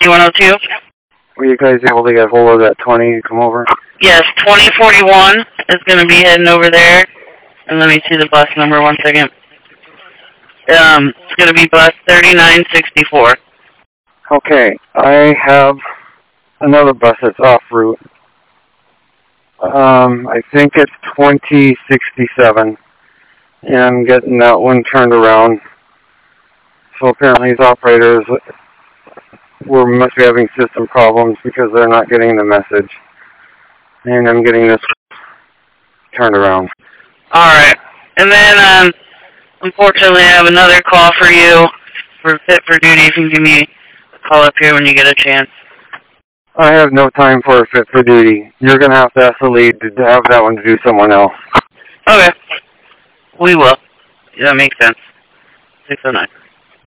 102? Were you guys able to get hold of that 20 to come over? Yes, 2041 is going to be heading over there. And let me see the bus number 1 second. It's going to be bus 3964. Okay, I have another bus that's off route. I think it's 2067. And I'm getting that one turned around. So apparently these operators must be having system problems because they're not getting the message. And I'm getting this turned around. Alright. And then, unfortunately, I have another call for you for Fit for Duty. You can give me a call up here when you get a chance. I have no time for a Fit for Duty. You're going to have to ask the lead to have that one to do someone else. Okay. We will. That makes sense. 609.